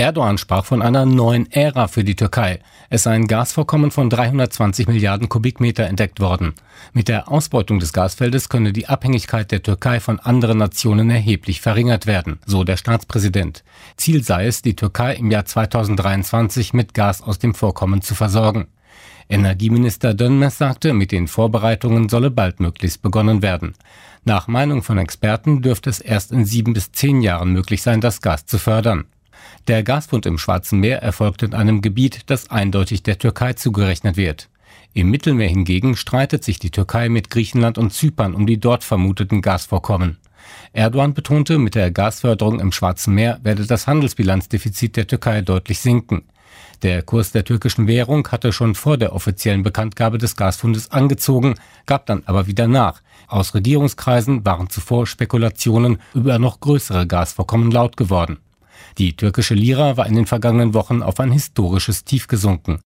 Erdogan sprach von einer neuen Ära für die Türkei. Es sei ein Gasvorkommen von 320 Milliarden Kubikmeter entdeckt worden. Mit der Ausbeutung des Gasfeldes könne die Abhängigkeit der Türkei von anderen Nationen erheblich verringert werden, so der Staatspräsident. Ziel sei es, die Türkei im Jahr 2023 mit Gas aus dem Vorkommen zu versorgen. Energieminister Dönmez sagte, mit den Vorbereitungen solle baldmöglichst begonnen werden. Nach Meinung von Experten dürfte es erst in 7 bis 10 Jahren möglich sein, das Gas zu fördern. Der Gasfund im Schwarzen Meer erfolgt in einem Gebiet, das eindeutig der Türkei zugerechnet wird. Im Mittelmeer hingegen streitet sich die Türkei mit Griechenland und Zypern um die dort vermuteten Gasvorkommen. Erdogan betonte, mit der Gasförderung im Schwarzen Meer werde das Handelsbilanzdefizit der Türkei deutlich sinken. Der Kurs der türkischen Währung hatte schon vor der offiziellen Bekanntgabe des Gasfundes angezogen, gab dann aber wieder nach. Aus Regierungskreisen waren zuvor Spekulationen über noch größere Gasvorkommen laut geworden. Die türkische Lira war in den vergangenen Wochen auf ein historisches Tief gesunken.